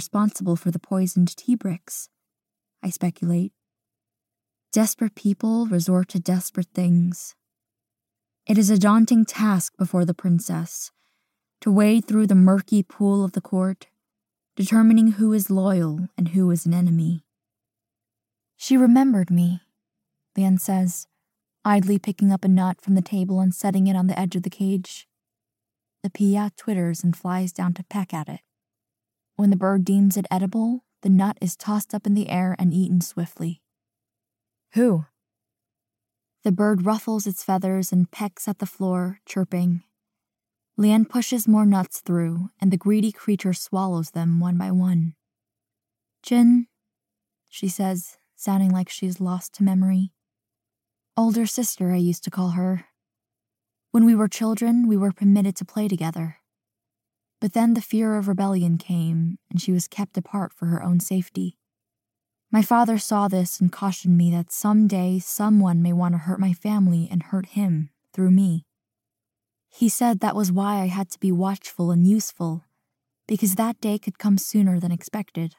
responsible for the poisoned tea bricks? I speculate. Desperate people resort to desperate things. It is a daunting task before the princess, to wade through the murky pool of the court, determining who is loyal and who is an enemy. She remembered me, Lian says, idly picking up a nut from the table and setting it on the edge of the cage. The pia twitters and flies down to peck at it. When the bird deems it edible, the nut is tossed up in the air and eaten swiftly. Who? The bird ruffles its feathers and pecks at the floor, chirping. Lian pushes more nuts through, and the greedy creature swallows them one by one. Jin, she says, sounding like she's lost to memory. Older sister, I used to call her. When we were children, we were permitted to play together. But then the fear of rebellion came, and she was kept apart for her own safety. My father saw this and cautioned me that someday someone may want to hurt my family and hurt him through me. He said that was why I had to be watchful and useful, because that day could come sooner than expected.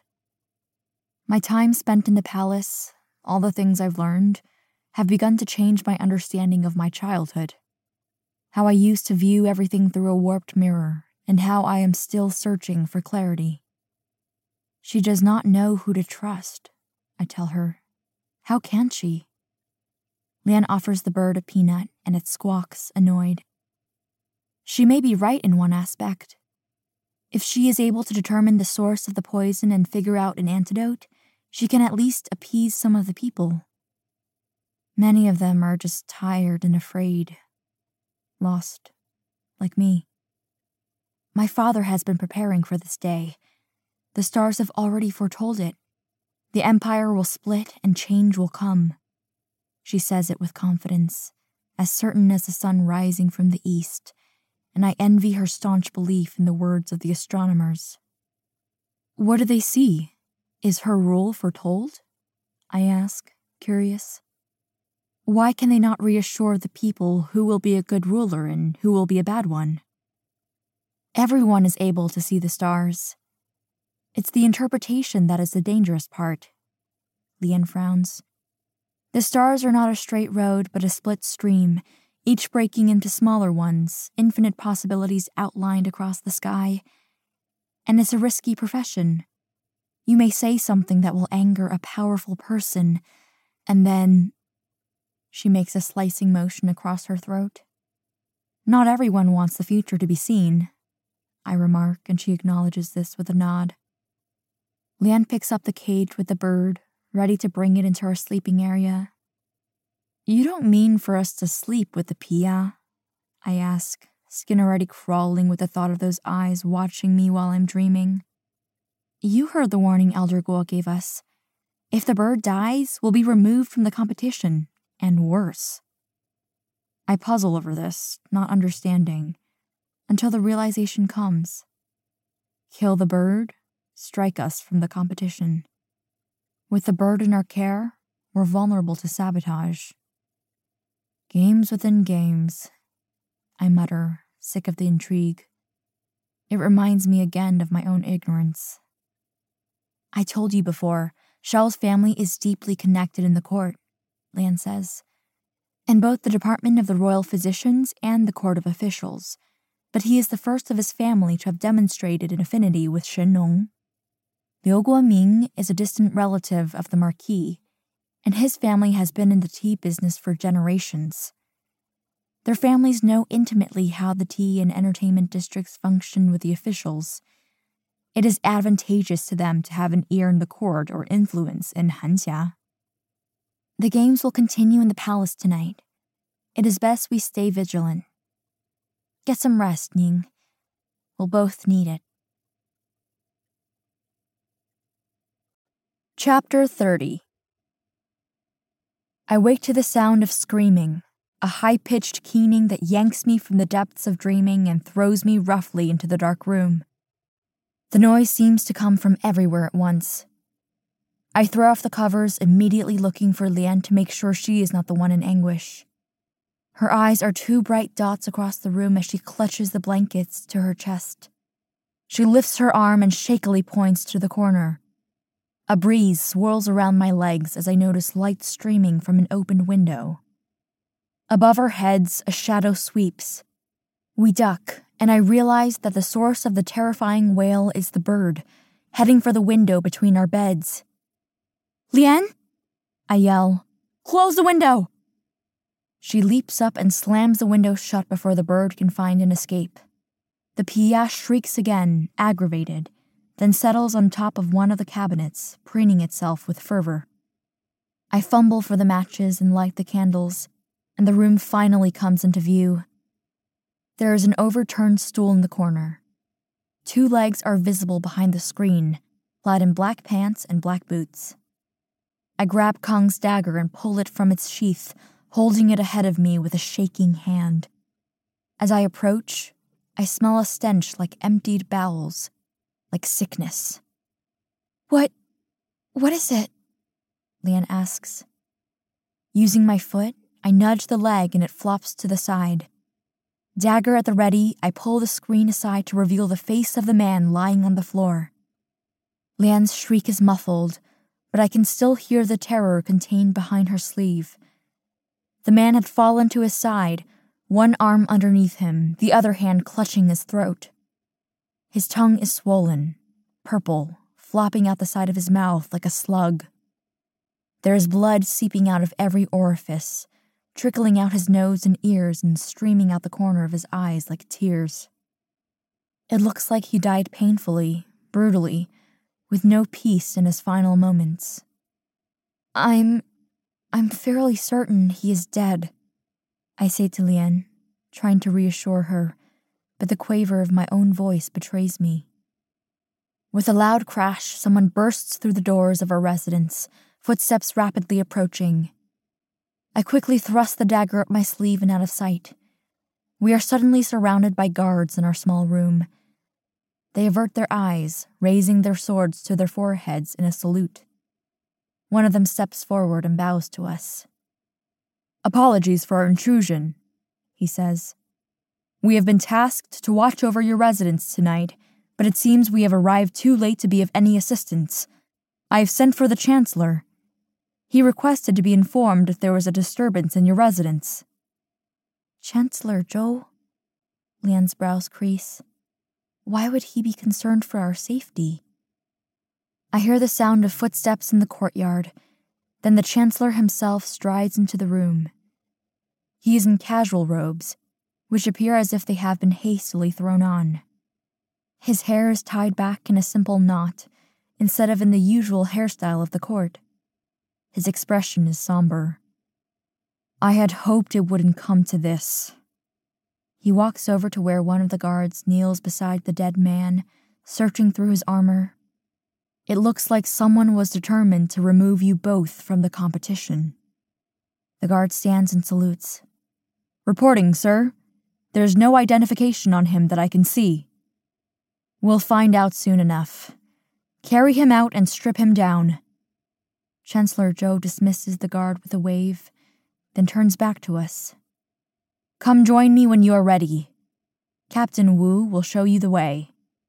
My time spent in the palace, all the things I've learned, have begun to change my understanding of my childhood. How I used to view everything through a warped mirror, and how I am still searching for clarity. She does not know who to trust, I tell her. How can she? Lian offers the bird a peanut, and it squawks, annoyed. She may be right in one aspect. If she is able to determine the source of the poison and figure out an antidote, she can at least appease some of the people. Many of them are just tired and afraid. Lost, like me. My father has been preparing for this day. The stars have already foretold it. The empire will split and change will come. She says it with confidence, as certain as the sun rising from the east, and I envy her staunch belief in the words of the astronomers. What do they see? Is her rule foretold? I ask, curious. Why can they not reassure the people who will be a good ruler and who will be a bad one? Everyone is able to see the stars. It's the interpretation that is the dangerous part. Lian frowns. The stars are not a straight road but a split stream, each breaking into smaller ones, infinite possibilities outlined across the sky. And it's a risky profession. You may say something that will anger a powerful person, and then... She makes a slicing motion across her throat. Not everyone wants the future to be seen, I remark, and she acknowledges this with a nod. Lian picks up the cage with the bird, ready to bring it into our sleeping area. You don't mean for us to sleep with the pia? I ask, skin already crawling with the thought of those eyes watching me while I'm dreaming. You heard the warning Elder Guo gave us. If the bird dies, we'll be removed from the competition, and worse. I puzzle over this, not understanding, until the realization comes. Kill the bird, strike us from the competition. With the bird in our care, we're vulnerable to sabotage. Games within games, I mutter, sick of the intrigue. It reminds me again of my own ignorance. I told you before, Shao's family is deeply connected in the court, Lian says, and both the Department of the Royal Physicians and the Court of Officials, but he is the first of his family to have demonstrated an affinity with Shen Nong. Liu Guoming is a distant relative of the Marquis, and his family has been in the tea business for generations. Their families know intimately how the tea and entertainment districts function with the officials. It is advantageous to them to have an ear in the court or influence in Hanxia. The games will continue in the palace tonight. It is best we stay vigilant. Get some rest, Ning. We'll both need it. Chapter 30. I wake to the sound of screaming, a high-pitched keening that yanks me from the depths of dreaming and throws me roughly into the dark room. The noise seems to come from everywhere at once. I throw off the covers, immediately looking for Lian to make sure she is not the one in anguish. Her eyes are two bright dots across the room as she clutches the blankets to her chest. She lifts her arm and shakily points to the corner. A breeze swirls around my legs as I notice light streaming from an open window. Above our heads, a shadow sweeps. We duck, and I realize that the source of the terrifying wail is the bird, heading for the window between our beds. "Liane?" I yell. "Close the window!" She leaps up and slams the window shut before the bird can find an escape. The Pia shrieks again, aggravated, then settles on top of one of the cabinets, preening itself with fervor. I fumble for the matches and light the candles, and the room finally comes into view. There is an overturned stool in the corner. 2 legs are visible behind the screen, clad in black pants and black boots. I grab Kong's dagger and pull it from its sheath, holding it ahead of me with a shaking hand. As I approach, I smell a stench like emptied bowels, like sickness. What is it?" Liane asks. Using my foot, I nudge the leg and it flops to the side. Dagger at the ready, I pull the screen aside to reveal the face of the man lying on the floor. Liane's shriek is muffled, but I can still hear the terror contained behind her sleeve. The man had fallen to his side, one arm underneath him, the other hand clutching his throat. His tongue is swollen, purple, flopping out the side of his mouth like a slug. There is blood seeping out of every orifice, trickling out his nose and ears and streaming out the corner of his eyes like tears. It looks like he died painfully, brutally, with no peace in his final moments. I'm fairly certain he is dead," I say to Liane, trying to reassure her, but the quaver of my own voice betrays me. With a loud crash, someone bursts through the doors of our residence, footsteps rapidly approaching. I quickly thrust the dagger up my sleeve and out of sight. We are suddenly surrounded by guards in our small room. They avert their eyes, raising their swords to their foreheads in a salute. One of them steps forward and bows to us. "Apologies for our intrusion," he says. "We have been tasked to watch over your residence tonight, but it seems we have arrived too late to be of any assistance. I have sent for the Chancellor. He requested to be informed if there was a disturbance in your residence." "Chancellor Zhou?" Liane's brows crease. "Why would he be concerned for our safety?" I hear the sound of footsteps in the courtyard. Then the Chancellor himself strides into the room. He is in casual robes, which appear as if they have been hastily thrown on. His hair is tied back in a simple knot, instead of in the usual hairstyle of the court. His expression is somber. "I had hoped it wouldn't come to this." He walks over to where one of the guards kneels beside the dead man, searching through his armor. "It looks like someone was determined to remove you both from the competition." The guard stands and salutes. "Reporting, sir. There's no identification on him that I can see." "We'll find out soon enough. Carry him out and strip him down." Chancellor Zhou dismisses the guard with a wave, then turns back to us. "Come join me when you are ready. Captain Wu will show you the way."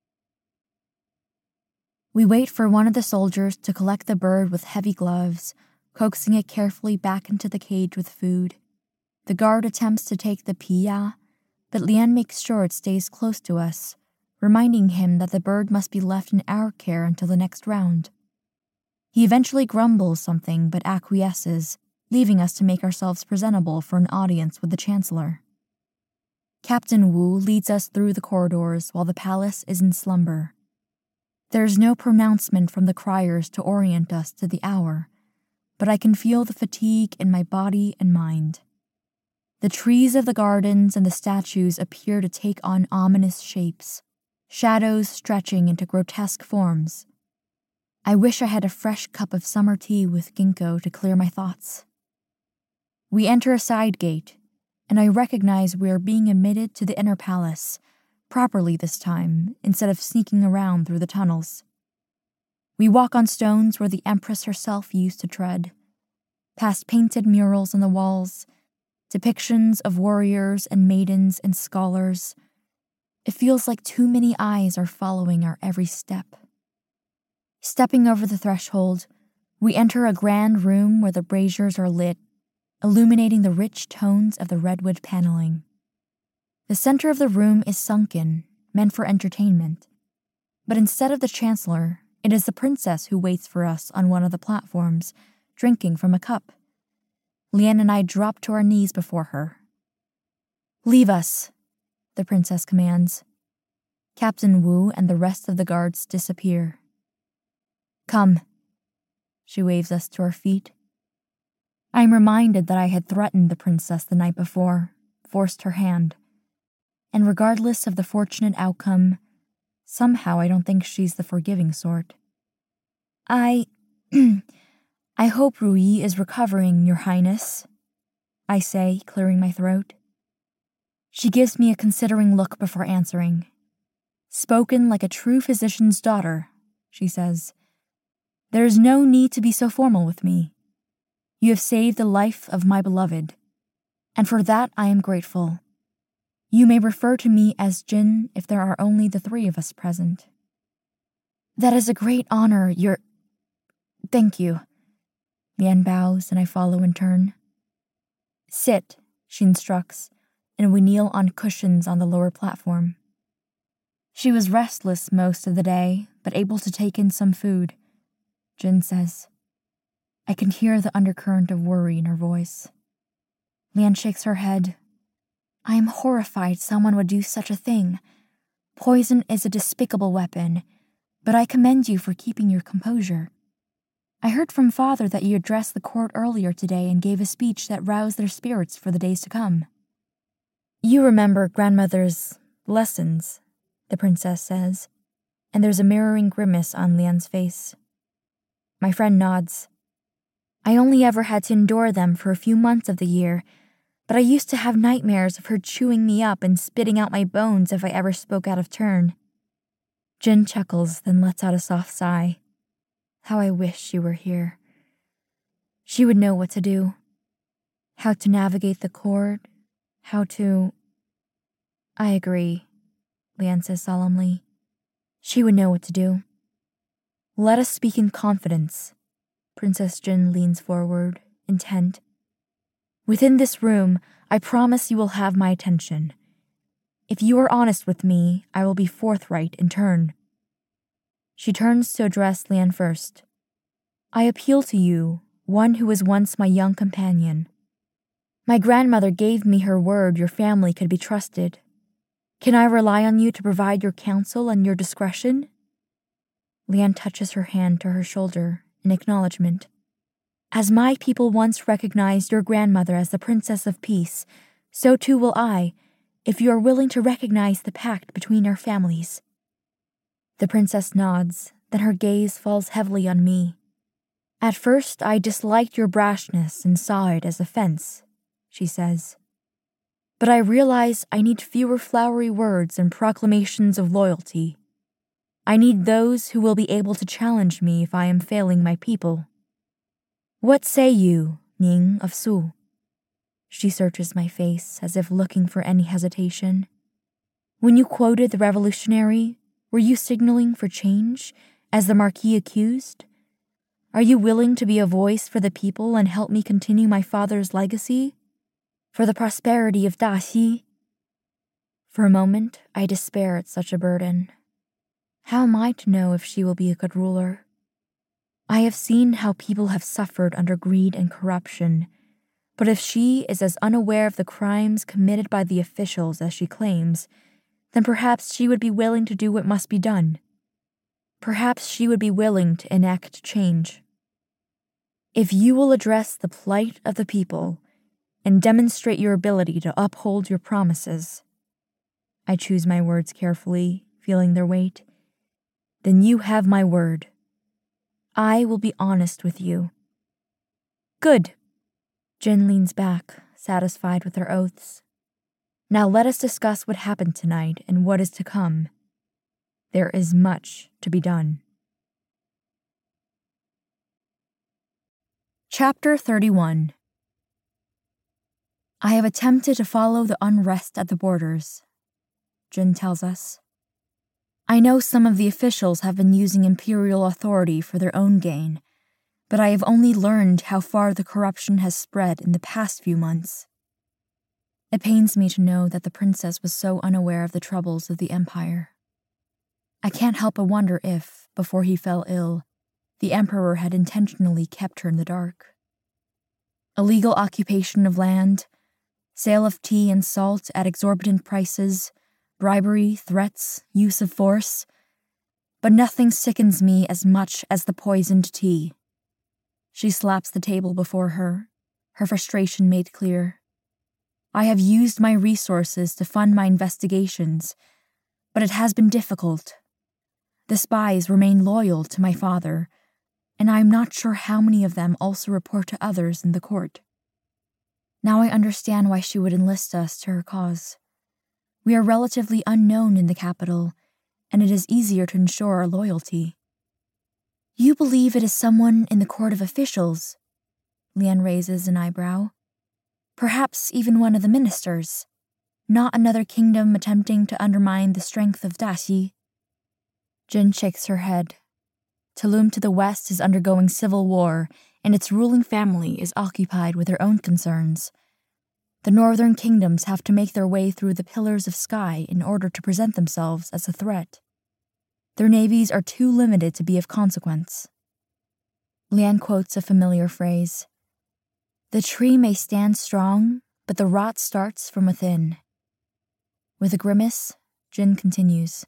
We wait for one of the soldiers to collect the bird with heavy gloves, coaxing it carefully back into the cage with food. The guard attempts to take the Pia, but Liane makes sure it stays close to us, reminding him that the bird must be left in our care until the next round. He eventually grumbles something but acquiesces, leaving us to make ourselves presentable for an audience with the Chancellor. Captain Wu leads us through the corridors while the palace is in slumber. There is no pronouncement from the criers to orient us to the hour, but I can feel the fatigue in my body and mind. The trees of the gardens and the statues appear to take on ominous shapes, shadows stretching into grotesque forms. I wish I had a fresh cup of summer tea with ginkgo to clear my thoughts. We enter a side gate, and I recognize we are being admitted to the inner palace, properly this time, instead of sneaking around through the tunnels. We walk on stones where the Empress herself used to tread, past painted murals on the walls, depictions of warriors and maidens and scholars, It feels like too many eyes are following our every step. Stepping over the threshold, we enter a grand room where the braziers are lit, illuminating the rich tones of the redwood paneling. The center of the room is sunken, meant for entertainment. But instead of the Chancellor, it is the princess who waits for us on one of the platforms, drinking from a cup. Lian and I drop to our knees before her. "Leave us," the princess commands. Captain Wu and the rest of the guards disappear. "Come." She waves us to our feet. I am reminded that I had threatened the princess the night before, forced her hand. And regardless of the fortunate outcome, somehow I don't think she's the forgiving sort. I hope Rui is recovering, Your Highness," I say, clearing my throat. She gives me a considering look before answering. "Spoken like a true physician's daughter," she says. "There is no need to be so formal with me. You have saved the life of my beloved, and for that I am grateful. You may refer to me as Jin if there are only the three of us present." "That is a great honor, Thank you." Lian bows and I follow in turn. "Sit," she instructs, and we kneel on cushions on the lower platform. She was restless most of the day, but able to take in some food, Jin says. I can hear the undercurrent of worry in her voice. Lian shakes her head. "I am horrified someone would do such a thing. Poison is a despicable weapon, but I commend you for keeping your composure. I heard from Father that you addressed the court earlier today and gave a speech that roused their spirits for the days to come." "You remember grandmother's lessons," the princess says, and there's a mirroring grimace on Lian's face. My friend nods. "I only ever had to endure them for a few months of the year, but I used to have nightmares of her chewing me up and spitting out my bones if I ever spoke out of turn." Jin chuckles, then lets out a soft sigh. How I wish she were here. She would know what to do. How to navigate the court. How to... "I agree," Lian says solemnly. "She would know what to do." "Let us speak in confidence." Princess Jin leans forward, intent. "Within this room, I promise you will have my attention. If you are honest with me, I will be forthright in turn." She turns to address Lian first. "I appeal to you, one who was once my young companion. My grandmother gave me her word your family could be trusted. Can I rely on you to provide your counsel and your discretion?" Lian touches her hand to her shoulder in acknowledgement. "As my people once recognized your grandmother as the Princess of Peace, so too will I, if you are willing to recognize the pact between our families." The princess nods, then her gaze falls heavily on me. "At first I disliked your brashness and saw it as offense," she says. "But I realize I need fewer flowery words and proclamations of loyalty. I need those who will be able to challenge me if I am failing my people. What say you, Ning of Su?" She searches my face as if looking for any hesitation. "When you quoted the revolutionary, were you signaling for change, as the Marquis accused? Are you willing to be a voice for the people and help me continue my father's legacy? For the prosperity of Daxi?" For a moment, I despair at such a burden. How am I to know if she will be a good ruler? I have seen how people have suffered under greed and corruption, but if she is as unaware of the crimes committed by the officials as she claims, then perhaps she would be willing to do what must be done. Perhaps she would be willing to enact change. If you will address the plight of the people and demonstrate your ability to uphold your promises, I choose my words carefully, feeling their weight, then you have my word. I will be honest with you. Good. Jin leans back, satisfied with her oaths. Now let us discuss what happened tonight and what is to come. There is much to be done. Chapter 31. I have attempted to follow the unrest at the borders. Jin tells us. I know some of the officials have been using imperial authority for their own gain, but I have only learned how far the corruption has spread in the past few months. It pains me to know that the princess was so unaware of the troubles of the empire. I can't help but wonder if, before he fell ill, the emperor had intentionally kept her in the dark. Illegal occupation of land, sale of tea and salt at exorbitant prices, bribery, threats, use of force. But nothing sickens me as much as the poisoned tea. She slaps the table before her, her frustration made clear. I have used my resources to fund my investigations, but it has been difficult. The spies remain loyal to my father, and I am not sure how many of them also report to others in the court. Now I understand why she would enlist us to her cause. We are relatively unknown in the capital, and it is easier to ensure our loyalty. You believe it is someone in the court of officials? Lian raises an eyebrow. Perhaps even one of the ministers. Not another kingdom attempting to undermine the strength of Daxi. Jin shakes her head. Tulum to the west is undergoing civil war, and its ruling family is occupied with their own concerns. The northern kingdoms have to make their way through the pillars of sky in order to present themselves as a threat. Their navies are too limited to be of consequence. Lian quotes a familiar phrase. The tree may stand strong, but the rot starts from within. With a grimace, Jin continues.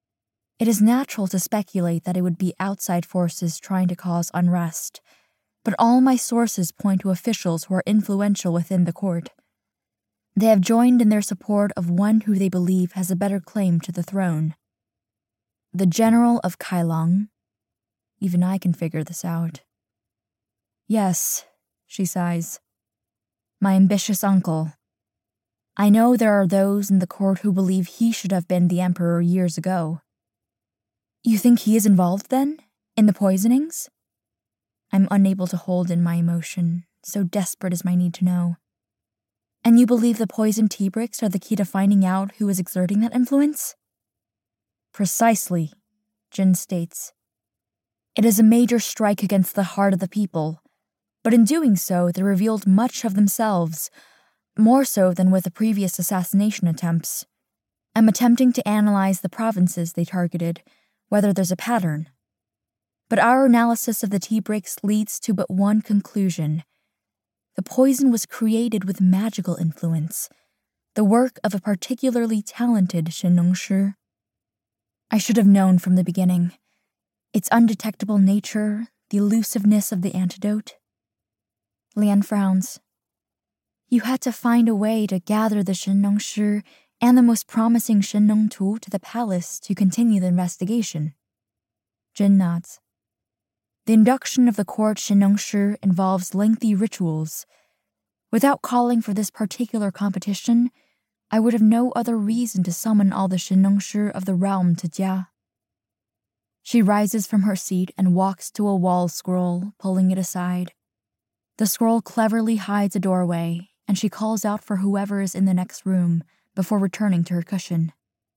It is natural to speculate that it would be outside forces trying to cause unrest, but all my sources point to officials who are influential within the court. They have joined in their support of one who they believe has a better claim to the throne. The General of Kailong. Even I can figure this out. Yes, she sighs. My ambitious uncle. I know there are those in the court who believe he should have been the emperor years ago. You think he is involved, then, in the poisonings? I'm unable to hold in my emotion, so desperate is my need to know. And you believe the poisoned tea bricks are the key to finding out who is exerting that influence? Precisely, Jin states. It is a major strike against the heart of the people, but in doing so they revealed much of themselves, more so than with the previous assassination attempts. I'm attempting to analyze the provinces they targeted, whether there's a pattern. But our analysis of the tea bricks leads to but one conclusion. The poison was created with magical influence, the work of a particularly talented Shen Nongshi. I should have known from the beginning. Its undetectable nature, the elusiveness of the antidote. Lian frowns. You had to find a way to gather the Shen Nongshi and the most promising Shen Nongtu to the palace to continue the investigation. Jin nods. The induction of the court Shen Nongshi involves lengthy rituals. Without calling for this particular competition, I would have no other reason to summon all the Shen Nongshi of the realm to Jia. She rises from her seat and walks to a wall scroll, pulling it aside. The scroll cleverly hides a doorway, and she calls out for whoever is in the next room before returning to her cushion.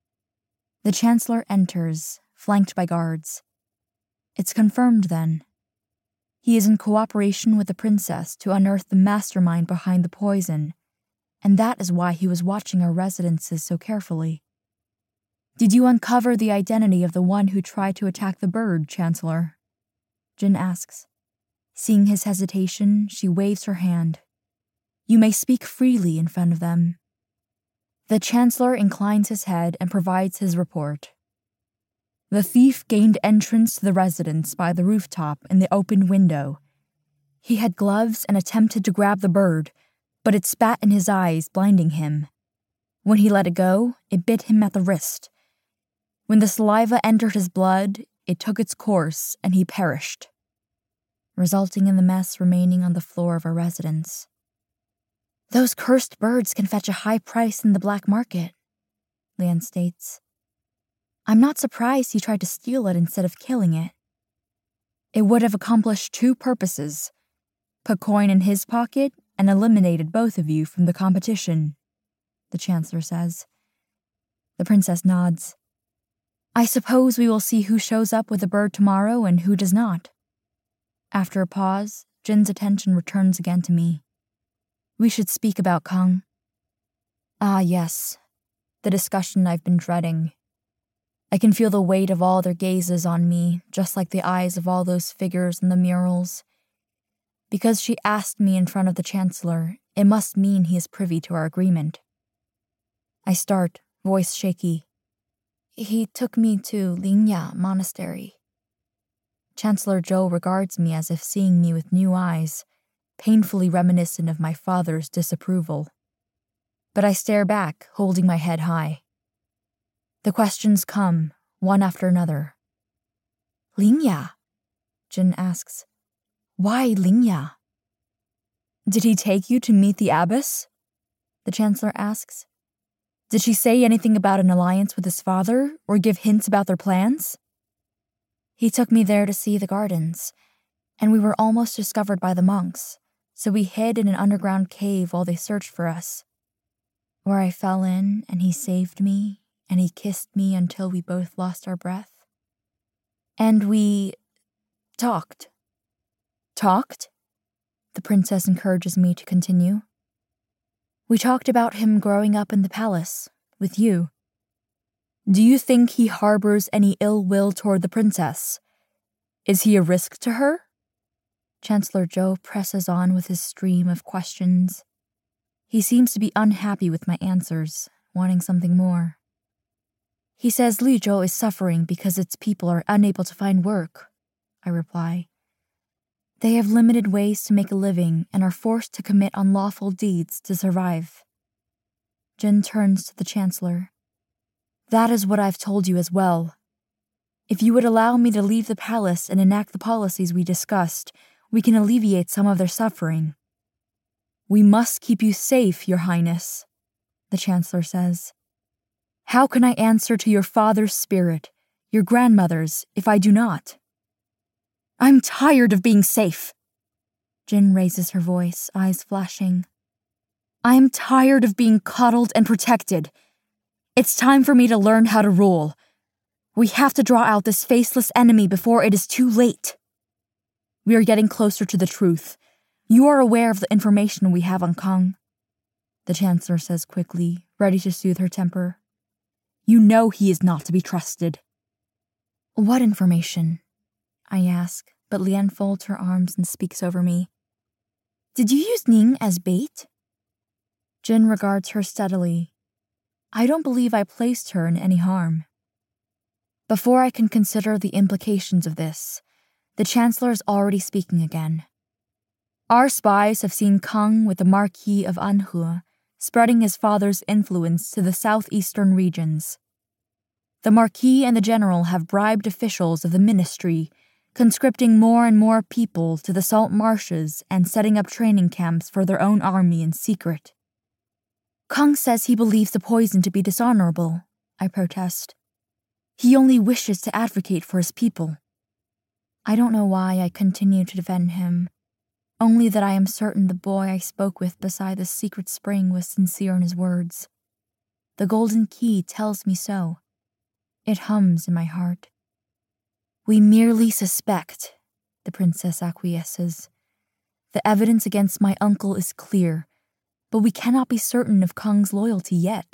The Chancellor enters, flanked by guards. It's confirmed, then. He is in cooperation with the princess to unearth the mastermind behind the poison, and that is why he was watching our residences so carefully. Did you uncover the identity of the one who tried to attack the bird, Chancellor? Jin asks. Seeing his hesitation, she waves her hand. You may speak freely in front of them. The Chancellor inclines his head and provides his report. The thief gained entrance to the residence by the rooftop in the open window. He had gloves and attempted to grab the bird, but it spat in his eyes, blinding him. When he let it go, it bit him at the wrist. When the saliva entered his blood, it took its course and he perished, resulting in the mess remaining on the floor of our residence. Those cursed birds can fetch a high price in the black market, Lian states. I'm not surprised he tried to steal it instead of killing it. It would have accomplished two purposes: put coin in his pocket and eliminated both of you from the competition, the Chancellor says. The princess nods. I suppose we will see who shows up with the bird tomorrow and who does not. After a pause, Jin's attention returns again to me. We should speak about Kang. Ah, yes. The discussion I've been dreading. I can feel the weight of all their gazes on me, just like the eyes of all those figures in the murals. Because she asked me in front of the Chancellor, it must mean he is privy to our agreement. I start, voice shaky. He took me to Lingya Monastery. Chancellor Zhou regards me as if seeing me with new eyes, painfully reminiscent of my father's disapproval. But I stare back, holding my head high. The questions come, one after another. Lingya? Jin asks. Why Lingya? Did he take you to meet the abbess? The Chancellor asks. Did she say anything about an alliance with his father, or give hints about their plans? He took me there to see the gardens, and we were almost discovered by the monks, so we hid in an underground cave while they searched for us. Where I fell in, and he saved me, and he kissed me until we both lost our breath. And we talked. Talked? The princess encourages me to continue. We talked about him growing up in the palace, with you. Do you think he harbors any ill will toward the princess? Is he a risk to her? Chancellor Zhou presses on with his stream of questions. He seems to be unhappy with my answers, wanting something more. He says Lizhou is suffering because its people are unable to find work, I reply. They have limited ways to make a living and are forced to commit unlawful deeds to survive. Jin turns to the Chancellor. That is what I've told you as well. If you would allow me to leave the palace and enact the policies we discussed, we can alleviate some of their suffering. We must keep you safe, Your Highness, the Chancellor says. How can I answer to your father's spirit, your grandmother's, if I do not? I'm tired of being safe. Jin raises her voice, eyes flashing. I'm tired of being coddled and protected. It's time for me to learn how to rule. We have to draw out this faceless enemy before it is too late. We are getting closer to the truth. You are aware of the information we have on Kang, the Chancellor says quickly, ready to soothe her temper. You know he is not to be trusted. What information? I ask, but Lian folds her arms and speaks over me. Did you use Ning as bait? Jin regards her steadily. I don't believe I placed her in any harm. Before I can consider the implications of this, the Chancellor is already speaking again. Our spies have seen Kang with the Marquis of Anhe, spreading his father's influence to the southeastern regions. The Marquis and the General have bribed officials of the Ministry, conscripting more and more people to the salt marshes and setting up training camps for their own army in secret. Kang says he believes the poison to be dishonorable, I protest. He only wishes to advocate for his people. I don't know why I continue to defend him, only that I am certain the boy I spoke with beside the secret spring was sincere in his words. The golden key tells me so. It hums in my heart. We merely suspect, the princess acquiesces. The evidence against my uncle is clear, but we cannot be certain of Kang's loyalty yet.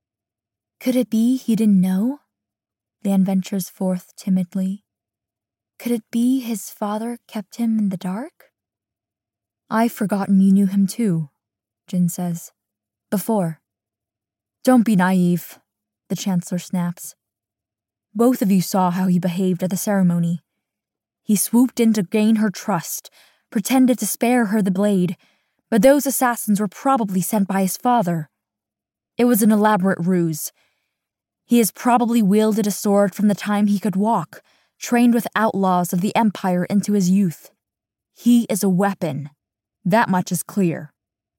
Could it be he didn't know? Lian ventures forth timidly. Could it be his father kept him in the dark? I've forgotten you knew him too, Jin says. Before. Don't be naive, the Chancellor snaps. Both of you saw how he behaved at the ceremony. He swooped in to gain her trust, pretended to spare her the blade, but those assassins were probably sent by his father. It was an elaborate ruse. He has probably wielded a sword from the time he could walk, trained with outlaws of the Empire into his youth. He is a weapon. That much is clear.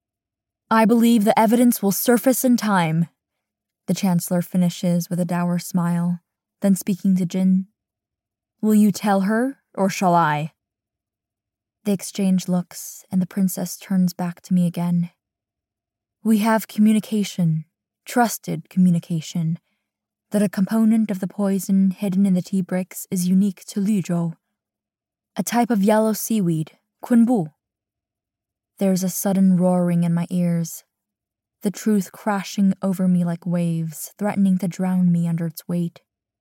I believe the evidence will surface in time, the Chancellor finishes with a dour smile. Then speaking to Jin, will you tell her, or shall I? They exchange looks, and the princess turns back to me again. We have communication, trusted communication, that a component of the poison hidden in the tea bricks is unique to Luzhou, a type of yellow seaweed, Kunbu. There's a sudden roaring in my ears, the truth crashing over me like waves, threatening to drown me under its weight.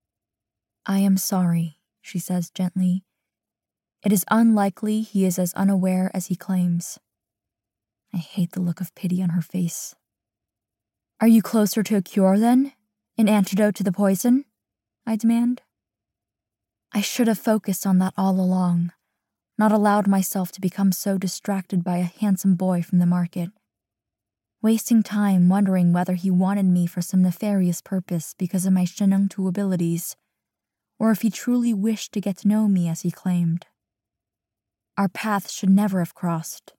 I am sorry, she says gently. It is unlikely he is as unaware as he claims. I hate the look of pity on her face. Are you closer to a cure then? An antidote to the poison? I demand. I should have focused on that all along, not allowed myself to become so distracted by a handsome boy from the market, wasting time wondering whether he wanted me for some nefarious purpose because of my Sheneng Tu abilities, or if he truly wished to get to know me as he claimed. Our paths should never have crossed.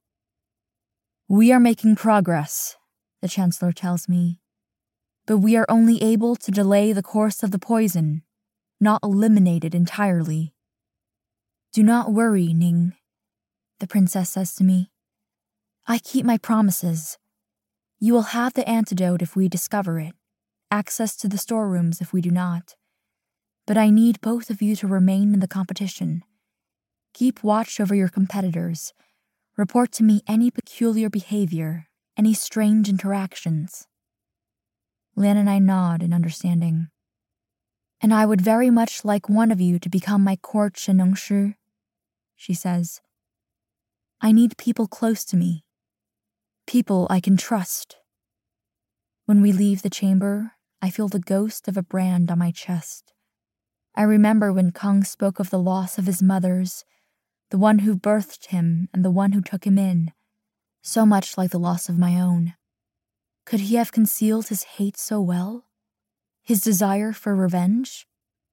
We are making progress, the Chancellor tells me, but we are only able to delay the course of the poison, not eliminate it entirely. Do not worry, Ning, the princess says to me. I keep my promises. You will have the antidote if we discover it, access to the storerooms if we do not. But I need both of you to remain in the competition. Keep watch over your competitors. Report to me any peculiar behavior, any strange interactions. Lian and I nod in understanding. And I would very much like one of you to become my court Sheneng Shi, she says. I need people close to me. People I can trust. When we leave the chamber, I feel the ghost of a brand on my chest. I remember when Kang spoke of the loss of his mothers, the one who birthed him and the one who took him in, so much like the loss of my own. Could he have concealed his hate so well? His desire for revenge?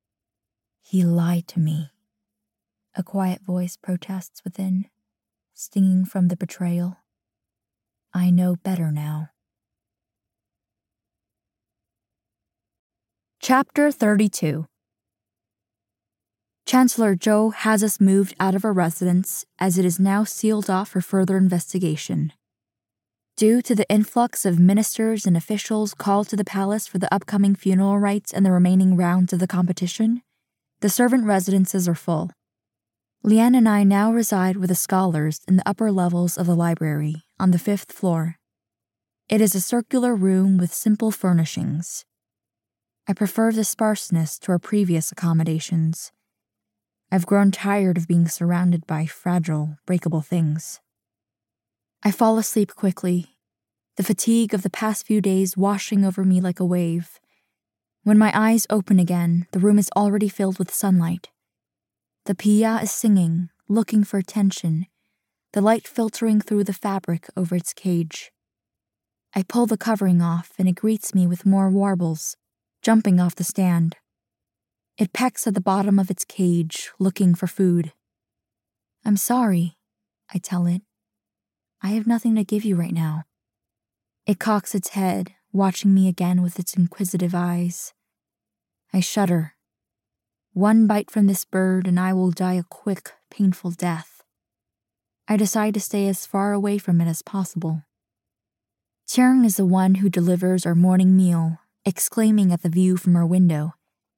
He lied to me, a quiet voice protests within, stinging from the betrayal. I know better now. Chapter 32. Chancellor Zhou has us moved out of our residence as it is now sealed off for further investigation. Due to the influx of ministers and officials called to the palace for the upcoming funeral rites and the remaining rounds of the competition, the servant residences are full. Lian and I now reside with the scholars in the upper levels of the library, on the 5th floor. It is a circular room with simple furnishings. I prefer the sparseness to our previous accommodations. I've grown tired of being surrounded by fragile, breakable things. I fall asleep quickly, the fatigue of the past few days washing over me like a wave. When my eyes open again, the room is already filled with sunlight. The piya is singing, looking for attention, the light filtering through the fabric over its cage. I pull the covering off and it greets me with more warbles, jumping off the stand. It pecks at the bottom of its cage, looking for food. I'm sorry, I tell it. I have nothing to give you right now. It cocks its head, watching me again with its inquisitive eyes. I shudder. One bite from this bird and I will die a quick, painful death. I decide to stay as far away from it as possible. Qiang is the one who delivers our morning meal, exclaiming at the view from our window.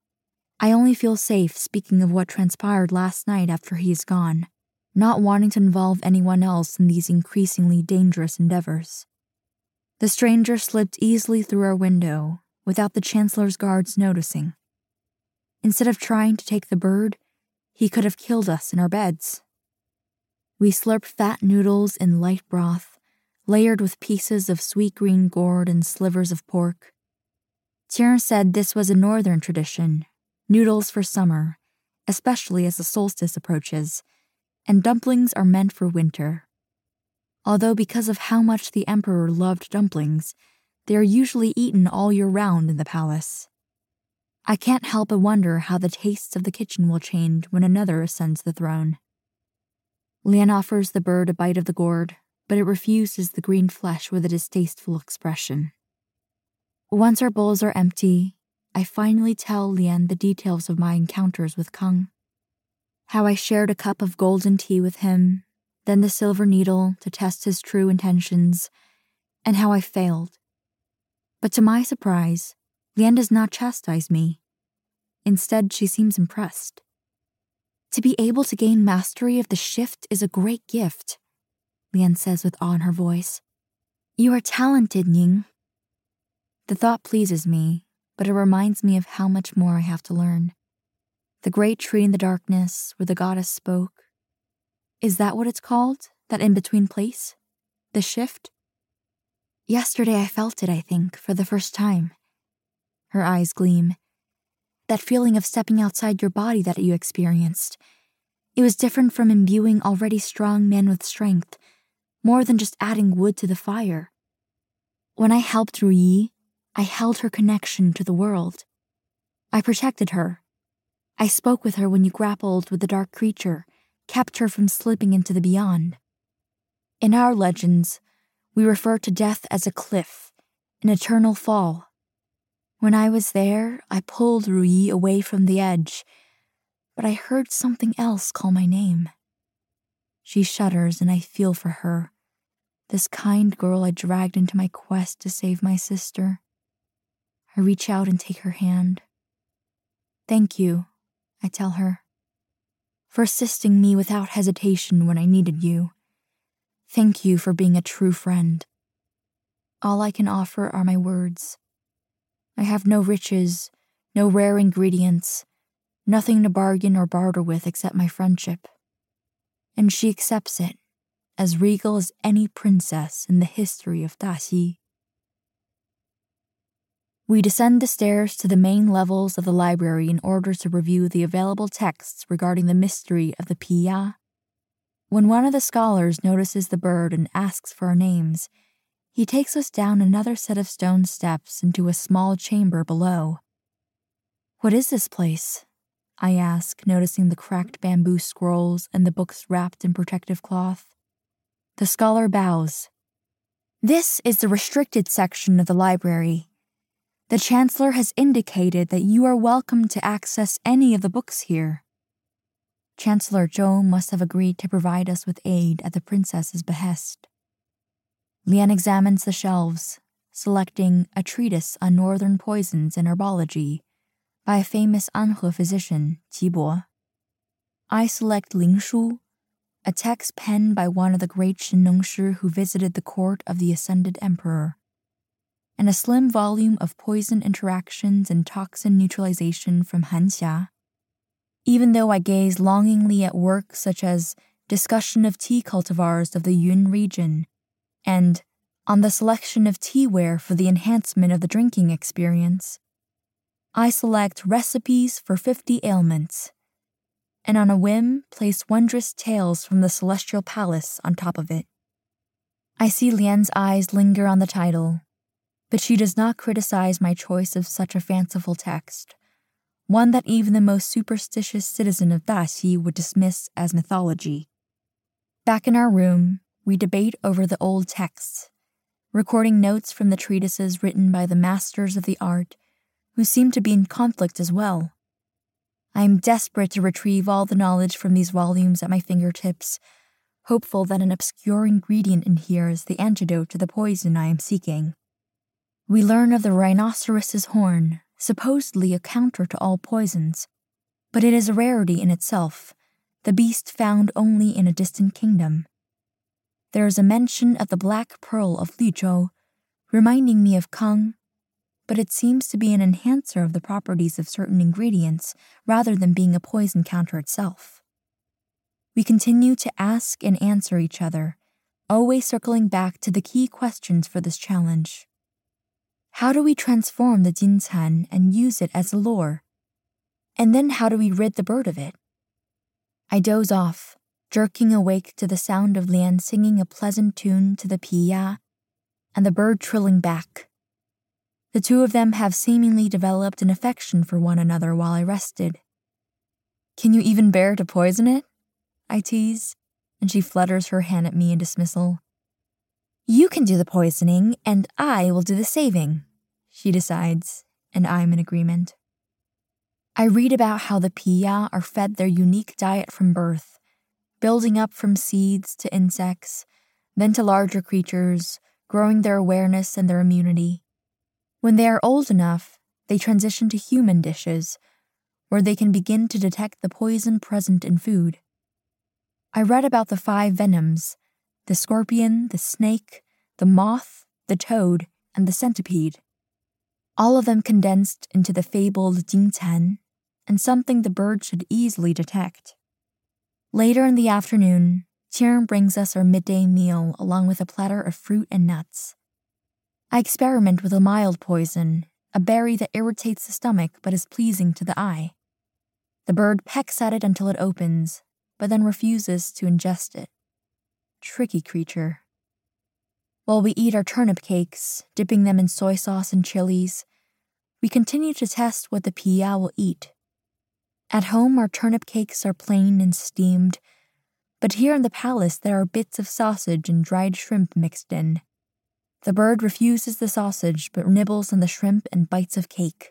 I only feel safe speaking of what transpired last night after he is gone, not wanting to involve anyone else in these increasingly dangerous endeavors. The stranger slipped easily through our window, without the Chancellor's guards noticing. Instead of trying to take the bird, he could have killed us in our beds. We slurp fat noodles in light broth, layered with pieces of sweet green gourd and slivers of pork. Qiang said this was a northern tradition, noodles for summer, especially as the solstice approaches, and dumplings are meant for winter. Although because of how much the emperor loved dumplings, they are usually eaten all year round in the palace. I can't help but wonder how the tastes of the kitchen will change when another ascends the throne. Lian offers the bird a bite of the gourd, but it refuses the green flesh with a distasteful expression. Once our bowls are empty, I finally tell Lian the details of my encounters with Kang. How I shared a cup of golden tea with him, then the silver needle to test his true intentions, and how I failed. But to my surprise, Lian does not chastise me. Instead, she seems impressed. To be able to gain mastery of the shift is a great gift, Lian says with awe in her voice. You are talented, Ning. The thought pleases me, but it reminds me of how much more I have to learn. The great tree in the darkness where the goddess spoke. Is that what it's called? That in-between place? The shift? Yesterday I felt it, I think, for the first time. Her eyes gleam. That feeling of stepping outside your body that you experienced. It was different from imbuing already strong men with strength, more than just adding wood to the fire. When I helped Ru Yi, I held her connection to the world. I protected her. I spoke with her when you grappled with the dark creature, kept her from slipping into the beyond. In our legends, we refer to death as a cliff, an eternal fall. When I was there, I pulled Ru Yi away from the edge, but I heard something else call my name. She shudders and I feel for her, this kind girl I dragged into my quest to save my sister. I reach out and take her hand. Thank you, I tell her, for assisting me without hesitation when I needed you. Thank you for being a true friend. All I can offer are my words. I have no riches, no rare ingredients, nothing to bargain or barter with except my friendship. And she accepts it, as regal as any princess in the history of Daxi. We descend the stairs to the main levels of the library in order to review the available texts regarding the mystery of the Piya. When one of the scholars notices the bird and asks for our names, he takes us down another set of stone steps into a small chamber below. What is this place? I ask, noticing the cracked bamboo scrolls and the books wrapped in protective cloth. The scholar bows. This is the restricted section of the library. The Chancellor has indicated that you are welcome to access any of the books here. Chancellor Zhou must have agreed to provide us with aid at the princess's behest. Lian examines the shelves, selecting a treatise on northern poisons and herbology by a famous Anhe physician, Qi Bo. I select Ling Shu, a text penned by one of the great Shen Shi who visited the court of the Ascended Emperor, and a slim volume of poison interactions and toxin neutralization from Han Xia. Even though I gaze longingly at works such as Discussion of Tea Cultivars of the Yun region and On the Selection of Teaware for the Enhancement of the Drinking Experience, I select Recipes for 50 Ailments, and on a whim place Wondrous Tales from the Celestial Palace on top of it. I see Lian's eyes linger on the title, but she does not criticize my choice of such a fanciful text, one that even the most superstitious citizen of Daxi would dismiss as mythology. Back in our room, we debate over the old texts, recording notes from the treatises written by the masters of the art, who seem to be in conflict as well. I am desperate to retrieve all the knowledge from these volumes at my fingertips, hopeful that an obscure ingredient in here is the antidote to the poison I am seeking. We learn of the rhinoceros's horn, supposedly a counter to all poisons, but it is a rarity in itself, the beast found only in a distant kingdom. There is a mention of the black pearl of Luzhou, reminding me of Kang, but it seems to be an enhancer of the properties of certain ingredients rather than being a poison counter itself. We continue to ask and answer each other, always circling back to the key questions for this challenge. How do we transform the Jincan and use it as a lure? And then how do we rid the bird of it? I doze off, jerking awake to the sound of Lian singing a pleasant tune to the Piya and the bird trilling back. The two of them have seemingly developed an affection for one another while I rested. Can you even bear to poison it? I tease, and she flutters her hand at me in dismissal. You can do the poisoning, and I will do the saving, she decides, and I'm in agreement. I read about how the Piya are fed their unique diet from birth, building up from seeds to insects, then to larger creatures, growing their awareness and their immunity. When they are old enough, they transition to human dishes, where they can begin to detect the poison present in food. I read about the 5 venoms: the scorpion, the snake, the moth, the toad, and the centipede. All of them condensed into the fabled Jingcan, and something the bird should easily detect. Later in the afternoon, Qing brings us our midday meal along with a platter of fruit and nuts. I experiment with a mild poison, a berry that irritates the stomach but is pleasing to the eye. The bird pecks at it until it opens, but then refuses to ingest it. Tricky creature. While we eat our turnip cakes, dipping them in soy sauce and chilies, we continue to test what the Pia will eat. At home, our turnip cakes are plain and steamed, but here in the palace there are bits of sausage and dried shrimp mixed in. The bird refuses the sausage but nibbles on the shrimp and bites of cake.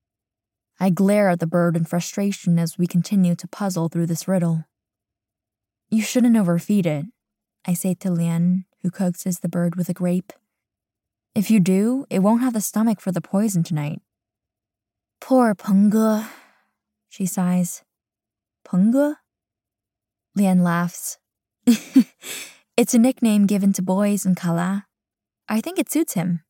I glare at the bird in frustration as we continue to puzzle through this riddle. You shouldn't overfeed it, I say to Lian, who coaxes the bird with a grape. If you do, it won't have the stomach for the poison tonight. Poor Peng Ge, she sighs. Peng Ge? Lian laughs. It's a nickname given to boys in Kala. I think it suits him.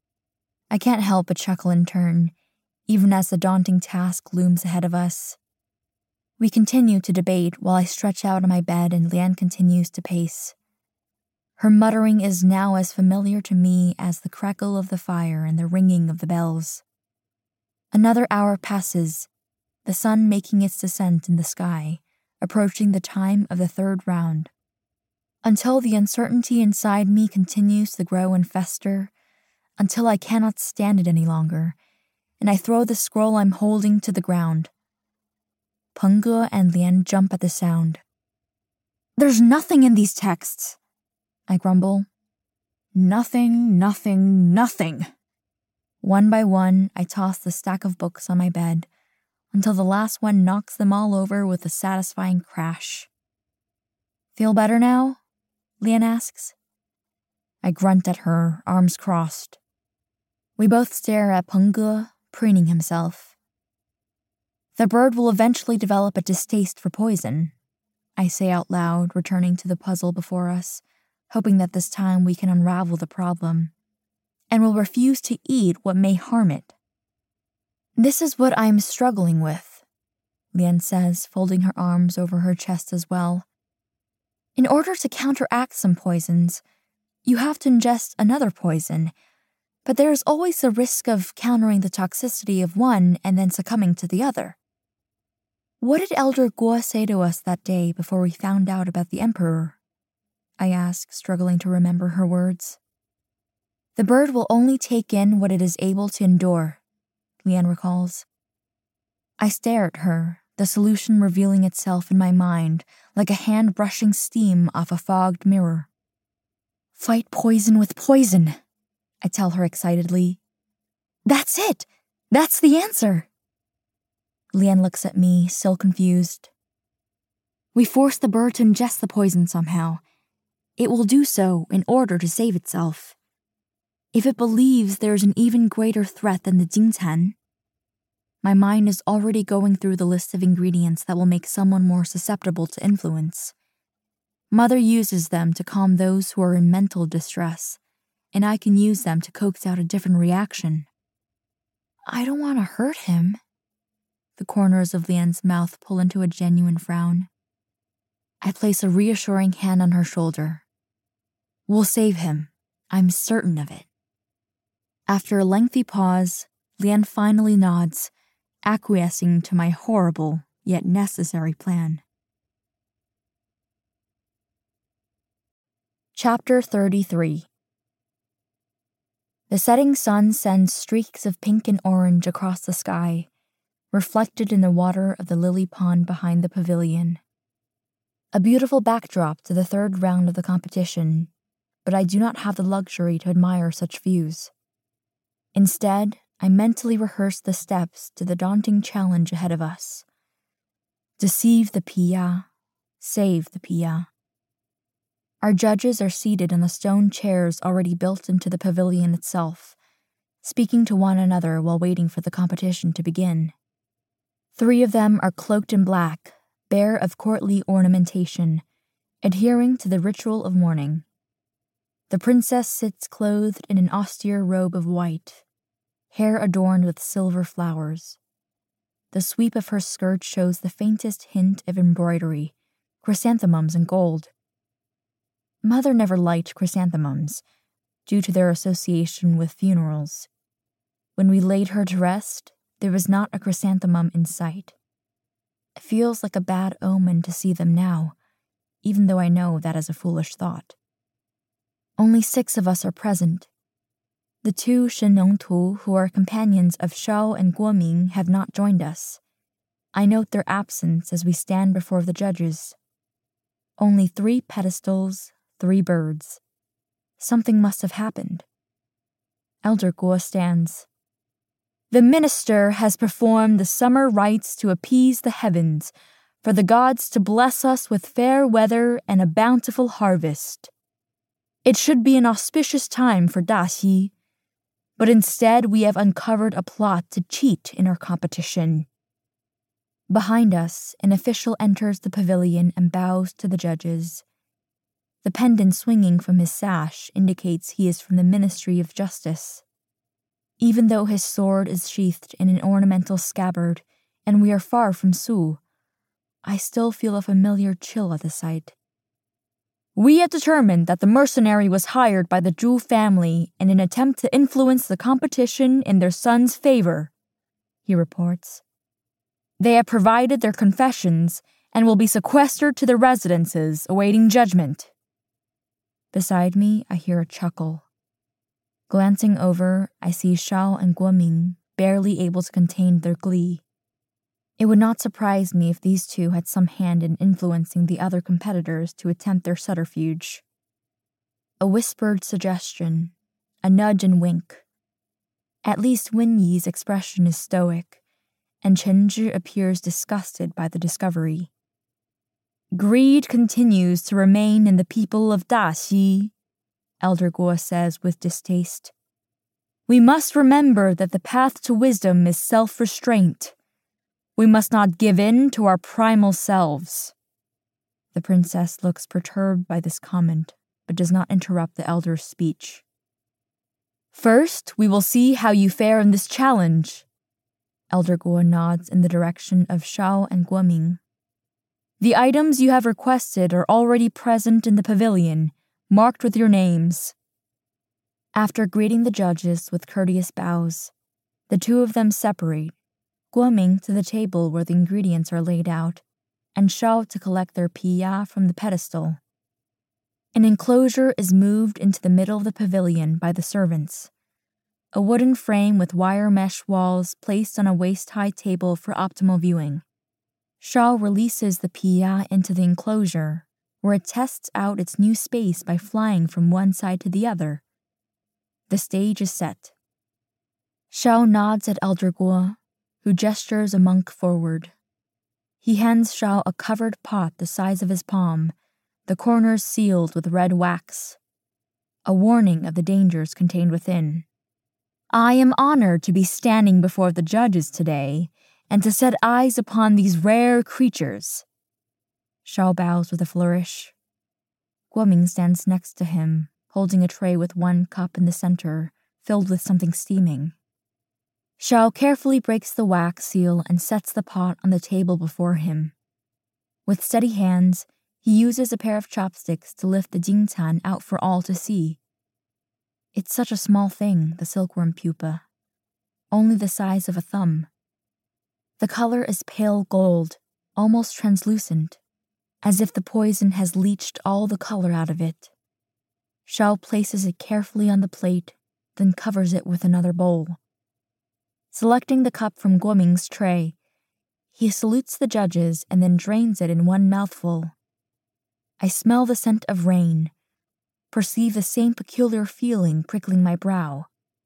I can't help but chuckle in turn, even as the daunting task looms ahead of us. We continue to debate while I stretch out on my bed and Lian continues to pace. Her muttering is now as familiar to me as the crackle of the fire and the ringing of the bells. Another hour passes, the sun making its descent in the sky, approaching the time of the 3rd round. Until the uncertainty inside me continues to grow and fester, until I cannot stand it any longer, and I throw the scroll I'm holding to the ground. Peng Ge and Lian jump at the sound. There's nothing in these texts, I grumble. Nothing, nothing, nothing. One by one, I toss the stack of books on my bed, until the last one knocks them all over with a satisfying crash. Feel better now? Lian asks. I grunt at her, arms crossed. We both stare at Peng Ge, preening himself. The bird will eventually develop a distaste for poison, I say out loud, returning to the puzzle before us, hoping that this time we can unravel the problem, and will refuse to eat what may harm it. This is what I am struggling with, Lian says, folding her arms over her chest as well. In order to counteract some poisons, you have to ingest another poison, but there is always the risk of countering the toxicity of one and then succumbing to the other. What did Elder Guo say to us that day before we found out about the Emperor? I ask, struggling to remember her words. The bird will only take in what it is able to endure, Lian recalls. I stare at her, the solution revealing itself in my mind like a hand brushing steam off a fogged mirror. Fight poison with poison, I tell her excitedly. That's it! That's the answer! Lian looks at me, still confused. We force the bird to ingest the poison somehow. It will do so in order to save itself. If it believes there is an even greater threat than the Jingcan, my mind is already going through the list of ingredients that will make someone more susceptible to influence. Mother uses them to calm those who are in mental distress, and I can use them to coax out a different reaction. I don't want to hurt him. The corners of Lian's mouth pull into a genuine frown. I place a reassuring hand on her shoulder. We'll save him. I'm certain of it. After a lengthy pause, Lian finally nods, acquiescing to my horrible yet necessary plan. Chapter 33. The setting sun sends streaks of pink and orange across the sky, reflected in the water of the lily pond behind the pavilion. A beautiful backdrop to the 3rd round of the competition, but I do not have the luxury to admire such views. Instead, I mentally rehearse the steps to the daunting challenge ahead of us. Deceive the Pia, save the Pia. Our judges are seated on the stone chairs already built into the pavilion itself, speaking to one another while waiting for the competition to begin. 3 of them are cloaked in black, bare of courtly ornamentation, adhering to the ritual of mourning. The princess sits clothed in an austere robe of white, hair adorned with silver flowers. The sweep of her skirt shows the faintest hint of embroidery, chrysanthemums and gold. Mother never liked chrysanthemums, due to their association with funerals. When we laid her to rest, there was not a chrysanthemum in sight. It feels like a bad omen to see them now, even though I know that is a foolish thought. Only 6 of us are present. The 2 Shenongtu who are companions of Shao and Guoming have not joined us. I note their absence as we stand before the judges. Only 3 pedestals, 3 birds. Something must have happened. Elder Guo stands. The minister has performed the summer rites to appease the heavens, for the gods to bless us with fair weather and a bountiful harvest. It should be an auspicious time for Daxi, but instead we have uncovered a plot to cheat in our competition. Behind us, an official enters the pavilion and bows to the judges. The pendant swinging from his sash indicates he is from the Ministry of Justice. Even though his sword is sheathed in an ornamental scabbard and we are far from Su, I still feel a familiar chill at the sight. We have determined that the mercenary was hired by the Zhu family in an attempt to influence the competition in their son's favor, he reports. They have provided their confessions and will be sequestered to their residences awaiting judgment. Beside me, I hear a chuckle. Glancing over, I see Shao and Guoming barely able to contain their glee. It would not surprise me if these 2 had some hand in influencing the other competitors to attempt their subterfuge. A whispered suggestion, a nudge and wink. At least Wen Yi's expression is stoic, and Chen Zhi appears disgusted by the discovery. Greed continues to remain in the people of Daxi, Elder Guo says with distaste. We must remember that the path to wisdom is self-restraint. We must not give in to our primal selves. The princess looks perturbed by this comment, but does not interrupt the elder's speech. First, we will see how you fare in this challenge. Elder Guo nods in the direction of Shao and Guoming. The items you have requested are already present in the pavilion, marked with your names. After greeting the judges with courteous bows, the 2 of them separate, Guoming to the table where the ingredients are laid out, and Shao to collect their piya from the pedestal. An enclosure is moved into the middle of the pavilion by the servants. A wooden frame with wire mesh walls placed on a waist-high table for optimal viewing. Shao releases the piya into the enclosure, where it tests out its new space by flying from one side to the other. The stage is set. Shao nods at Elder Guo, who gestures a monk forward. He hands Shao a covered pot the size of his palm, the corners sealed with red wax. A warning of the dangers contained within. I am honored to be standing before the judges today and to set eyes upon these rare creatures. Shao bows with a flourish. Guoming stands next to him, holding a tray with 1 cup in the center, filled with something steaming. Shao carefully breaks the wax seal and sets the pot on the table before him. With steady hands, he uses a pair of chopsticks to lift the jingcan out for all to see. It's such a small thing, the silkworm pupa, only the size of a thumb. The color is pale gold, almost translucent, as if the poison has leached all the color out of it. Shao places it carefully on the plate, then covers it with another bowl. Selecting the cup from Guoming's tray, he salutes the judges and then drains it in 1 mouthful. I smell the scent of rain, perceive the same peculiar feeling prickling my brow.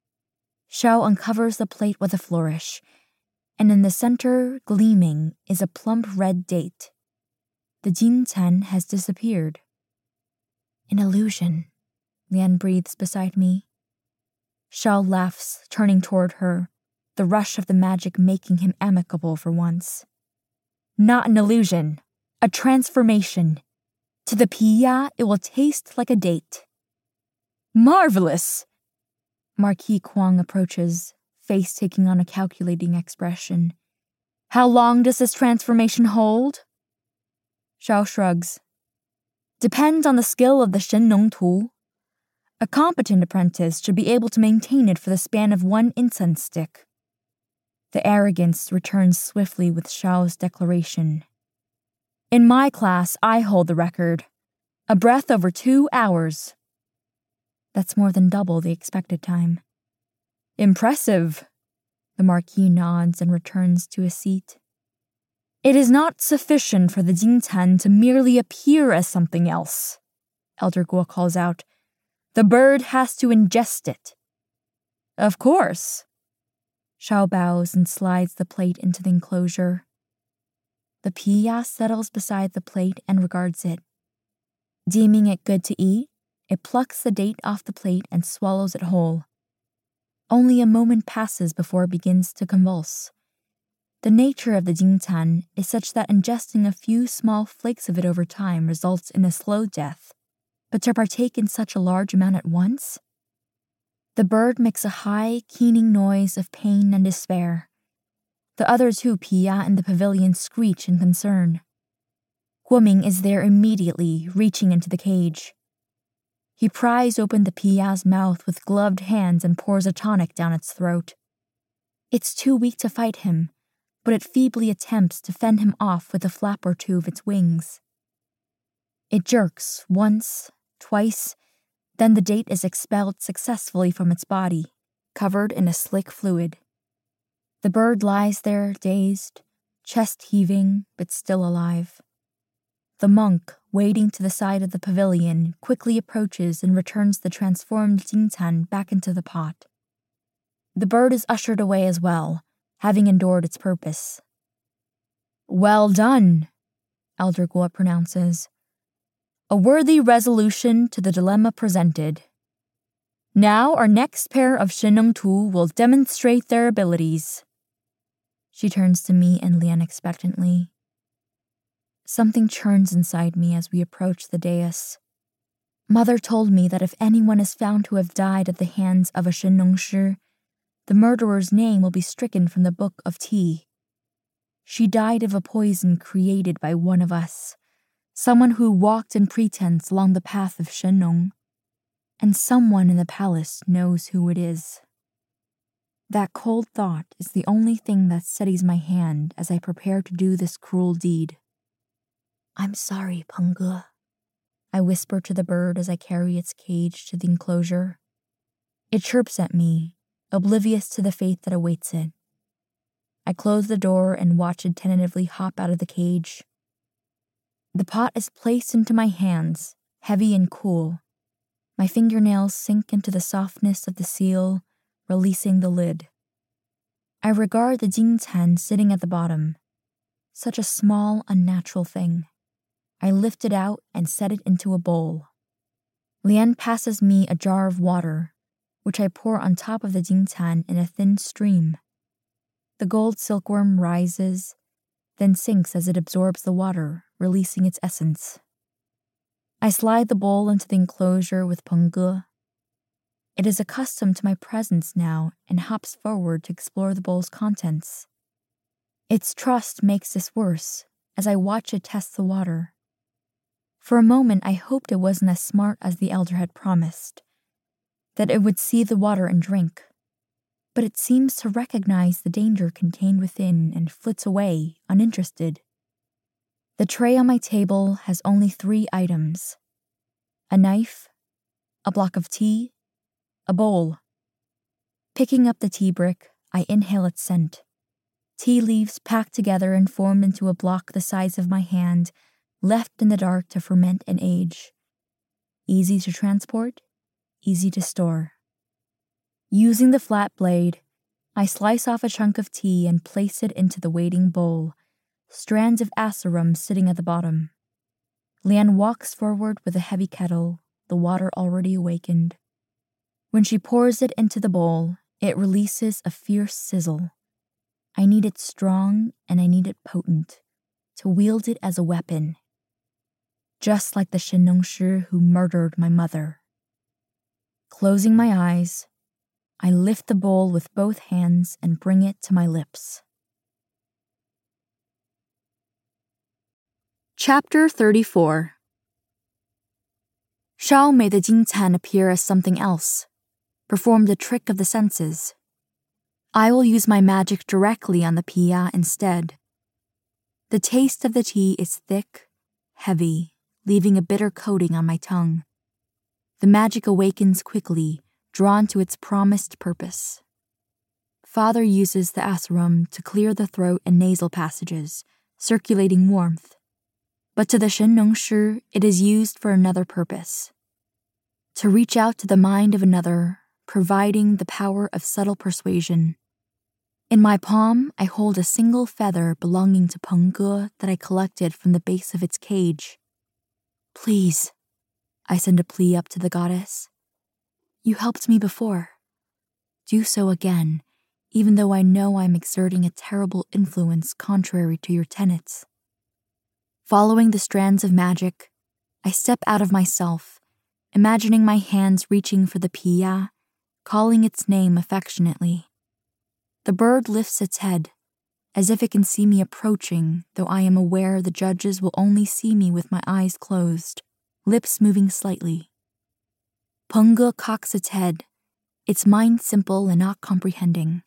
Shao uncovers the plate with a flourish, and in the center, gleaming, is a plump red date. The jingcan has disappeared. An illusion, Lian breathes beside me. Xiao laughs, turning toward her, the rush of the magic making him amicable for once. Not an illusion, a transformation. To the Piya, it will taste like a date. Marvelous! Marquis Kwong approaches, face taking on a calculating expression. How long does this transformation hold? Xiao shrugs. Depends on the skill of the Shen Nong Tu. A competent apprentice should be able to maintain it for the span of one incense stick. The arrogance returns swiftly with Xiao's declaration. In my class, I hold the record. A breath over 2 hours. That's more than double the expected time. Impressive. The Marquis nods and returns to his seat. It is not sufficient for the Jingtan to merely appear as something else, Elder Guo calls out. The bird has to ingest it. Of course. Xiao bows and slides the plate into the enclosure. The Piya settles beside the plate and regards it. Deeming it good to eat, it plucks the date off the plate and swallows it whole. Only a moment passes before it begins to convulse. The nature of the Jingtan is such that ingesting a few small flakes of it over time results in a slow death, but to partake in such a large amount at once? The bird makes a high, keening noise of pain and despair. The other two Piya in the pavilion screech in concern. Guoming is there immediately, reaching into the cage. He pries open the Piya's mouth with gloved hands and pours a tonic down its throat. It's too weak to fight him, but it feebly attempts to fend him off with a flap or two of its wings. It jerks once, twice, then the date is expelled successfully from its body, covered in a slick fluid. The bird lies there dazed, chest heaving, but still alive. The monk, wading to the side of the pavilion, quickly approaches and returns the transformed Jingtan back into the pot. The bird is ushered away as well, having endured its purpose. Well done, Elder Guo pronounces. A worthy resolution to the dilemma presented. Now our next pair of Shen Nong Tu will demonstrate their abilities. She turns to me and Lian expectantly. Something churns inside me as we approach the dais. Mother told me that if anyone is found to have died at the hands of a Shen Nong Shi, the murderer's name will be stricken from the Book of Ti. She died of a poison created by one of us, someone who walked in pretense along the path of Shen Nong, and someone in the palace knows who it is. That cold thought is the only thing that steadies my hand as I prepare to do this cruel deed. I'm sorry, Peng Ge, I whisper to the bird as I carry its cage to the enclosure. It chirps at me, oblivious to the fate that awaits it. I close the door and watch it tentatively hop out of the cage. The pot is placed into my hands, heavy and cool. My fingernails sink into the softness of the seal, releasing the lid. I regard the Jingtan sitting at the bottom. Such a small, unnatural thing. I lift it out and set it into a bowl. Lian passes me a jar of water, which I pour on top of the Jingtan in a thin stream. The gold silkworm rises, then sinks as it absorbs the water, releasing its essence. I slide the bowl into the enclosure with Peng Ge. It is accustomed to my presence now and hops forward to explore the bowl's contents. Its trust makes this worse as I watch it test the water. For a moment I hoped it wasn't as smart as the elder had promised, that it would see the water and drink. But it seems to recognize the danger contained within and flits away, uninterested. The tray on my table has only 3 items: a knife, a block of tea, a bowl. Picking up the tea brick, I inhale its scent. Tea leaves packed together and formed into a block the size of my hand, left in the dark to ferment and age. Easy to transport, easy to store. Using the flat blade, I slice off a chunk of tea and place it into the waiting bowl, strands of asarum sitting at the bottom. Lian walks forward with a heavy kettle, the water already awakened. When she pours it into the bowl, it releases a fierce sizzle. I need it strong and I need it potent, to wield it as a weapon. Just like the Shenongshi who murdered my mother. Closing my eyes, I lift the bowl with both hands and bring it to my lips. Chapter 34. Shao made the Jingcan appear as something else, performed a trick of the senses. I will use my magic directly on the piya instead. The taste of the tea is thick, heavy, leaving a bitter coating on my tongue. The magic awakens quickly, drawn to its promised purpose. Father uses the asarum to clear the throat and nasal passages, circulating warmth. But to the Shenongshi, it is used for another purpose. To reach out to the mind of another, providing the power of subtle persuasion. In my palm, I hold a single feather belonging to Peng Ge that I collected from the base of its cage. Please, I send a plea up to the goddess. You helped me before. Do so again, even though I know I'm exerting a terrible influence contrary to your tenets. Following the strands of magic, I step out of myself, imagining my hands reaching for the piya, calling its name affectionately. The bird lifts its head, as if it can see me approaching, though I am aware the judges will only see me with my eyes closed, lips moving slightly. Peng Ge cocks its head, its mind simple and not comprehending.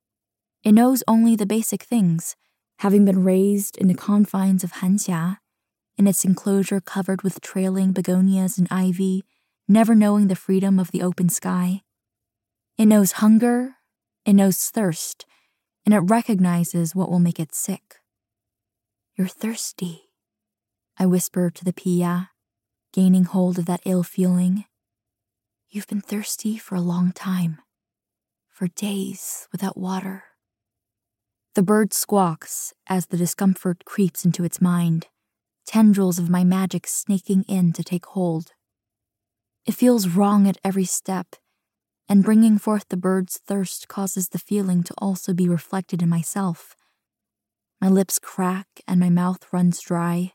It knows only the basic things, having been raised in the confines of Hanxia, in its enclosure covered with trailing begonias and ivy, never knowing the freedom of the open sky. It knows hunger, it knows thirst, and it recognizes what will make it sick. You're thirsty, I whisper to the piya, gaining hold of that ill feeling. You've been thirsty for a long time, for days without water. The bird squawks as the discomfort creeps into its mind, tendrils of my magic snaking in to take hold. It feels wrong at every step, and bringing forth the bird's thirst causes the feeling to also be reflected in myself. My lips crack and my mouth runs dry.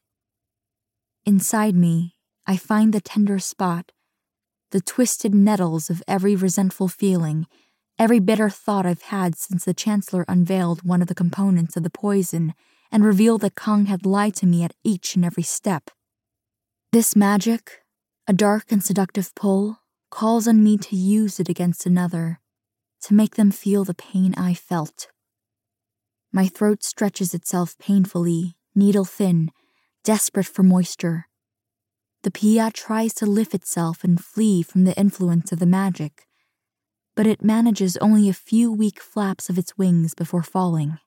Inside me, I find the tender spot, the twisted nettles of every resentful feeling, every bitter thought I've had since the Chancellor unveiled one of the components of the poison and revealed that Kang had lied to me at each and every step. This magic, a dark and seductive pull, calls on me to use it against another, to make them feel the pain I felt. My throat stretches itself painfully, needle thin, desperate for moisture. The piya tries to lift itself and flee from the influence of the magic, but it manages only a few weak flaps of its wings before falling.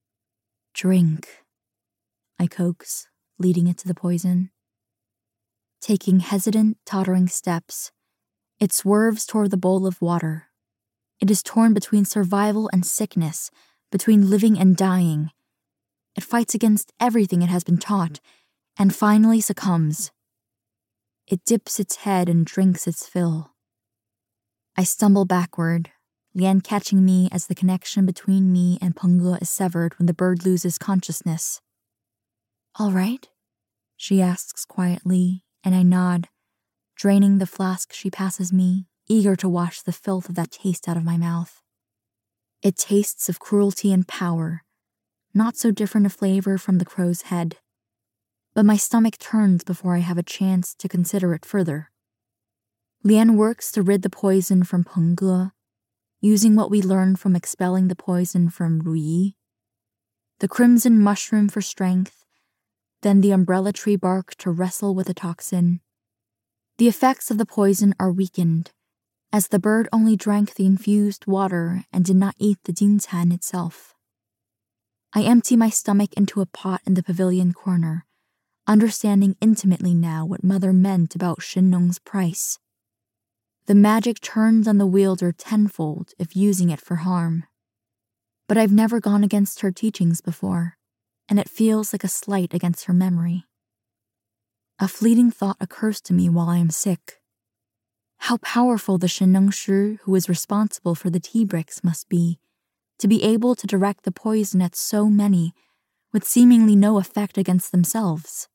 Drink, I coax, leading it to the poison. Taking hesitant, tottering steps, it swerves toward the bowl of water. It is torn between survival and sickness, between living and dying. It fights against everything it has been taught, and finally succumbs. It dips its head and drinks its fill. I stumble backward, Lian catching me as the connection between me and Peng Ge is severed when the bird loses consciousness. All right? She asks quietly, and I nod, draining the flask she passes me, eager to wash the filth of that taste out of my mouth. It tastes of cruelty and power, not so different a flavor from the crow's head. But my stomach turns before I have a chance to consider it further. Lian works to rid the poison from Peng Ge, using what we learned from expelling the poison from Ru Yi. The crimson mushroom for strength, then the umbrella tree bark to wrestle with the toxin. The effects of the poison are weakened, as the bird only drank the infused water and did not eat the jintan itself. I empty my stomach into a pot in the pavilion corner, understanding intimately now what Mother meant about Shen-Nong's price. The magic turns on the wielder tenfold if using it for harm. But I've never gone against her teachings before, and it feels like a slight against her memory. A fleeting thought occurs to me while I am sick. How powerful the Sheneng Shi who is responsible for the tea bricks must be, to be able to direct the poison at so many, with seemingly no effect against themselves.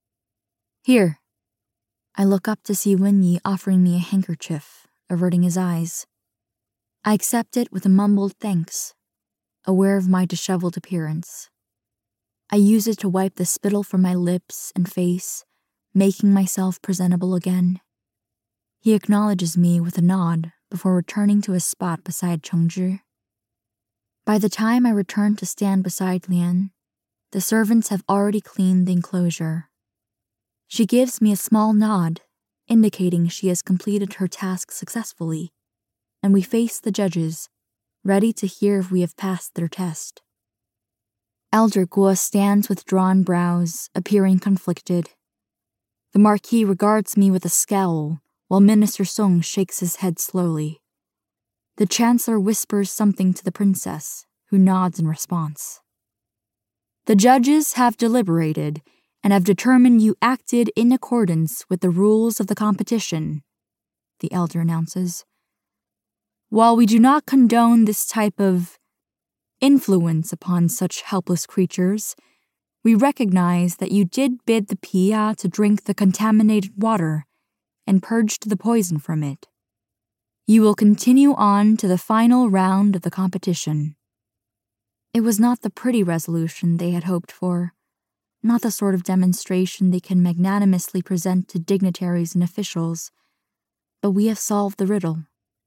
Here. I look up to see Wenyi offering me a handkerchief, averting his eyes. I accept it with a mumbled thanks, aware of my disheveled appearance. I use it to wipe the spittle from my lips and face, making myself presentable again. He acknowledges me with a nod before returning to his spot beside Chengzhi. By the time I return to stand beside Lian, the servants have already cleaned the enclosure. She gives me a small nod, indicating she has completed her task successfully, and we face the judges, ready to hear if we have passed their test. Elder Guo stands with drawn brows, appearing conflicted. The Marquis regards me with a scowl, while Minister Song shakes his head slowly. The Chancellor whispers something to the princess, who nods in response. The judges have deliberated and have determined you acted in accordance with the rules of the competition, the elder announces. While we do not condone this type of influence upon such helpless creatures, we recognize that you did bid the Pia to drink the contaminated water and purged the poison from it. You will continue on to the final round of the competition. It was not the pretty resolution they had hoped for, not the sort of demonstration they can magnanimously present to dignitaries and officials, but we have solved the riddle.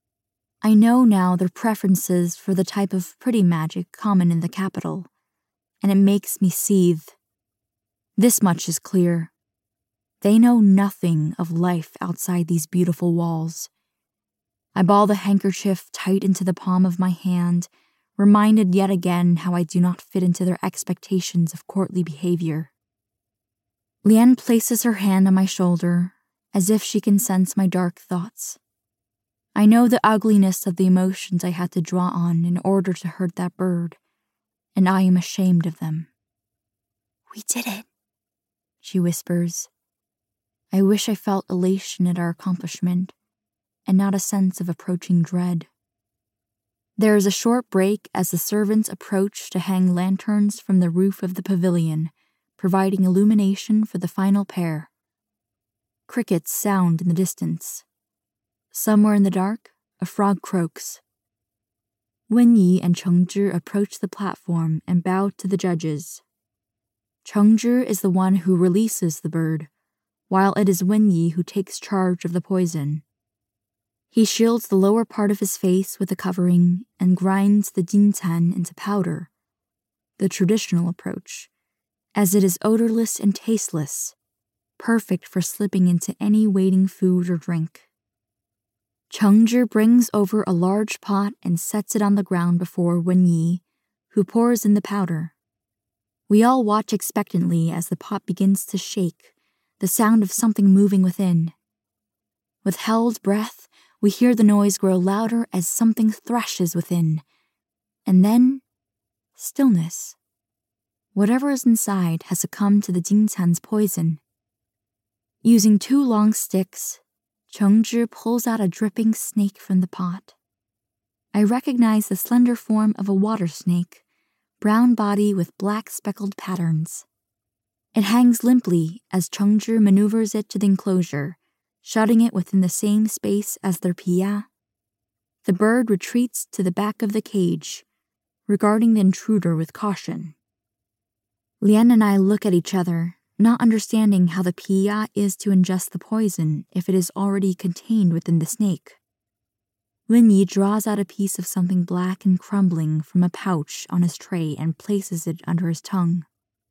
I know now their preferences for the type of pretty magic common in the capital, and it makes me seethe. This much is clear. They know nothing of life outside these beautiful walls. I ball the handkerchief tight into the palm of my hand, reminded yet again how I do not fit into their expectations of courtly behavior. Lian places her hand on my shoulder, as if she can sense my dark thoughts. I know the ugliness of the emotions I had to draw on in order to hurt that bird, and I am ashamed of them. We did it, she whispers. I wish I felt elation at our accomplishment, and not a sense of approaching dread. There is a short break as the servants approach to hang lanterns from the roof of the pavilion, providing illumination for the final pair. Crickets sound in the distance. Somewhere in the dark, a frog croaks. Wenyi and Chengzhi approach the platform and bow to the judges. Chengzhi is the one who releases the bird, while it is Wenyi who takes charge of the poison. He shields the lower part of his face with a covering and grinds the jintan into powder, the traditional approach, as it is odorless and tasteless, perfect for slipping into any waiting food or drink. Chengzhi brings over a large pot and sets it on the ground before Wenyi, who pours in the powder. We all watch expectantly as the pot begins to shake, the sound of something moving within. With held breath, we hear the noise grow louder as something thrashes within, and then stillness. Whatever is inside has succumbed to the jintan's poison. Using 2 long sticks, Chengzhi pulls out a dripping snake from the pot. I recognize the slender form of a water snake, brown body with black speckled patterns. It hangs limply as Chengzhi maneuvers it to the enclosure, shutting it within the same space as their pia. The bird retreats to the back of the cage, regarding the intruder with caution. Lian and I look at each other, not understanding how the pia is to ingest the poison if it is already contained within the snake. Wenyi draws out a piece of something black and crumbling from a pouch on his tray and places it under his tongue.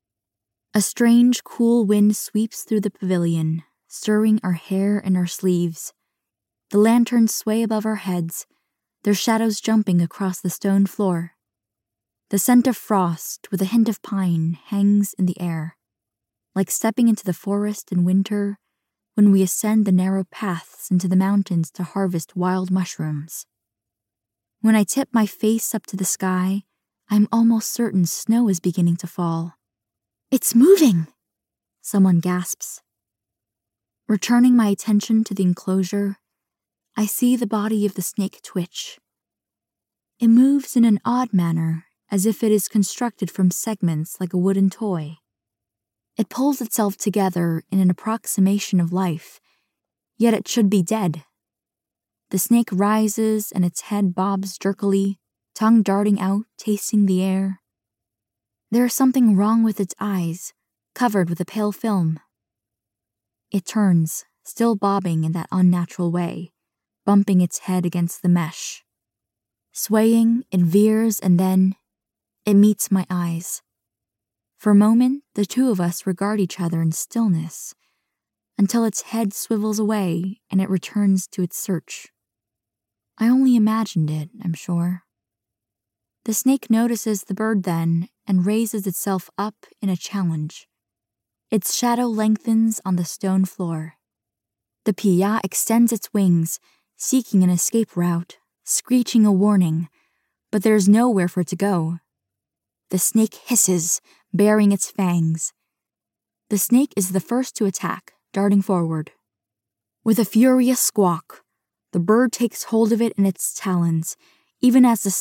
A strange, cool wind sweeps through the pavilion, stirring our hair and our sleeves. The lanterns sway above our heads, their shadows jumping across the stone floor. The scent of frost, with a hint of pine, hangs in the air, like stepping into the forest in winter when we ascend the narrow paths into the mountains to harvest wild mushrooms. When I tip my face up to the sky, I'm almost certain snow is beginning to fall. It's moving! Someone gasps. Returning my attention to the enclosure, I see the body of the snake twitch. It moves in an odd manner, as if it is constructed from segments like a wooden toy. It pulls itself together in an approximation of life, yet it should be dead. The snake rises and its head bobs jerkily, tongue darting out, tasting the air. There is something wrong with its eyes, covered with a pale film. It turns, still bobbing in that unnatural way, bumping its head against the mesh. Swaying, it veers, and then it meets my eyes. For a moment, the two of us regard each other in stillness, until its head swivels away and it returns to its search. I only imagined it, I'm sure. The snake notices the bird then and raises itself up in a challenge. Its shadow lengthens on the stone floor. The piya extends its wings, seeking an escape route, screeching a warning, but there is nowhere for it to go. The snake hisses, baring its fangs. The snake is the first to attack, darting forward. With a furious squawk, the bird takes hold of it in its talons, even as the